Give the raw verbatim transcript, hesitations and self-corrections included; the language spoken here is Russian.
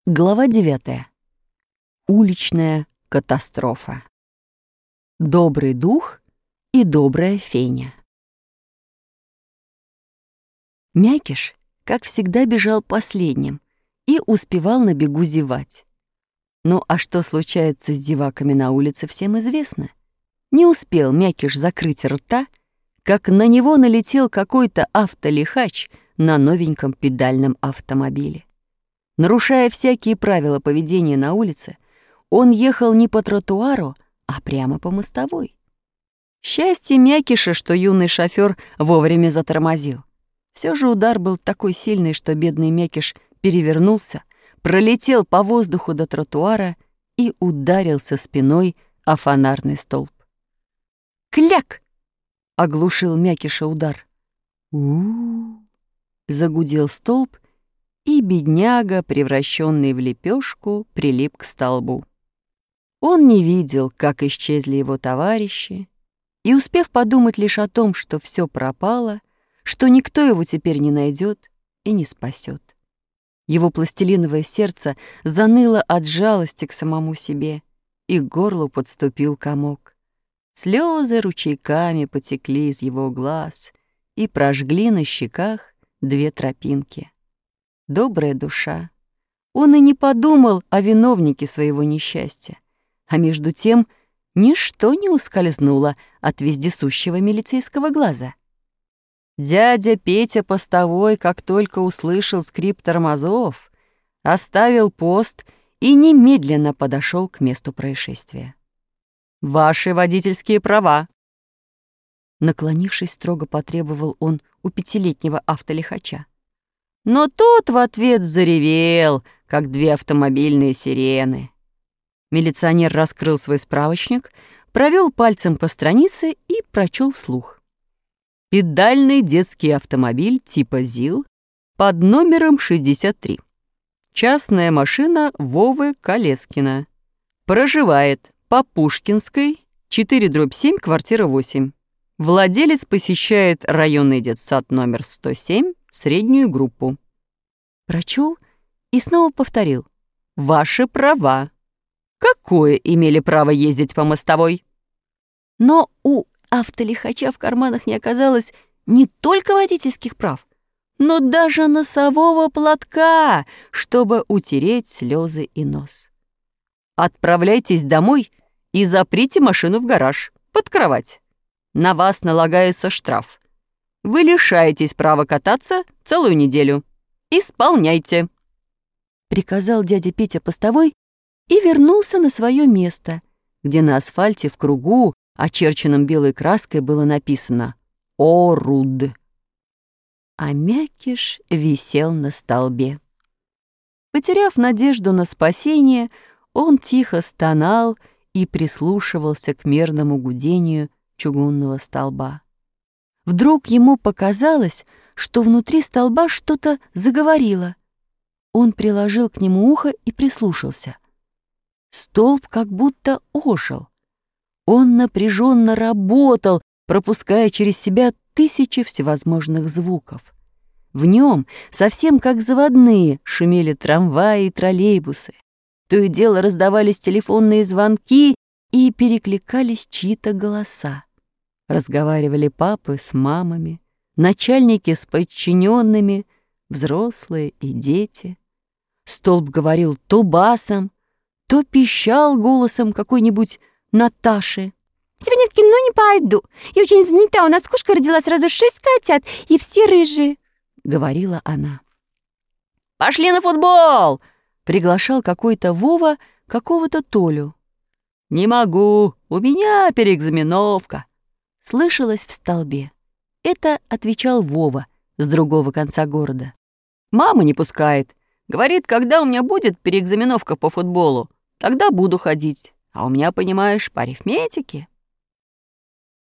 Глава девятая. Уличная катастрофа. Добрый дух и добрая феня. Мякиш, как всегда, бежал последним и успевал на бегу зевать. Ну а что случается с зеваками на улице, всем известно. Не успел Мякиш закрыть рта, как на него налетел какой-то автолихач на новеньком педальном автомобиле. Нарушая всякие правила поведения на улице, он ехал не по тротуару, а прямо по мостовой. Счастье Мякиша, что юный шофёр вовремя затормозил. Все же удар был такой сильный, что бедный Мякиш перевернулся, пролетел по воздуху до тротуара и ударился спиной о фонарный столб. «Кляк!» — оглушил Мякиша удар. «У-у-у!» — загудел столб, и бедняга, превращенный в лепешку, прилип к столбу. Он не видел, как исчезли его товарищи, и, успев подумать лишь о том, что все пропало, что никто его теперь не найдет и не спасет. Его пластилиновое сердце заныло от жалости к самому себе, и к горлу подступил комок. Слезы ручейками потекли из его глаз и прожгли на щеках две тропинки. Добрая душа. Он и не подумал о виновнике своего несчастья. А между тем ничто не ускользнуло от вездесущего милицейского глаза. Дядя Петя постовой, как только услышал скрип тормозов, оставил пост и немедленно подошел к месту происшествия. «Ваши водительские права!» Наклонившись, строго потребовал он у пятилетнего автолихача. Но тот в ответ заревел, как две автомобильные сирены. Милиционер раскрыл свой справочник, провел пальцем по странице и прочел вслух. Педальный детский автомобиль типа ЗИЛ под номером шестьдесят три. Частная машина Вовы Колескина. Проживает по Пушкинской, четыре дробь семь, квартира восемь. Владелец посещает районный детсад номер сто семь, среднюю группу. Прочел и снова повторил. Ваши права. Какое имели право ездить по мостовой? Но у автолихача в карманах не оказалось не только водительских прав, но даже носового платка, чтобы утереть слезы и нос. Отправляйтесь домой и заприте машину в гараж, под кровать. На вас налагается штраф. Вы лишаетесь права кататься целую неделю. Исполняйте!» Приказал дядя Петя постовой и вернулся на свое место, где на асфальте в кругу, очерченном белой краской, было написано «О-Руд». А Мякиш висел на столбе. Потеряв надежду на спасение, он тихо стонал и прислушивался к мерному гудению чугунного столба. Вдруг ему показалось, что внутри столба что-то заговорило. Он приложил к нему ухо и прислушался. Столб как будто ожил. Он напряженно работал, пропуская через себя тысячи всевозможных звуков. В нем, совсем как заводные, шумели трамваи и троллейбусы. То и дело раздавались телефонные звонки и перекликались чьи-то голоса. Разговаривали папы с мамами, начальники с подчиненными, взрослые и дети. Столб говорил то басом, то пищал голосом какой-нибудь Наташи. «Сегодня в кино не пойду. Я очень занята, у нас кошка родила сразу шесть котят, и все рыжие», — говорила она. «Пошли на футбол!» — приглашал какой-то Вова какого-то Толю. «Не могу, у меня переэкзаменовка», — слышалось в столбе. Это отвечал Вова с другого конца города. «Мама не пускает. Говорит, когда у меня будет переэкзаменовка по футболу, тогда буду ходить. А у меня, понимаешь, по арифметике».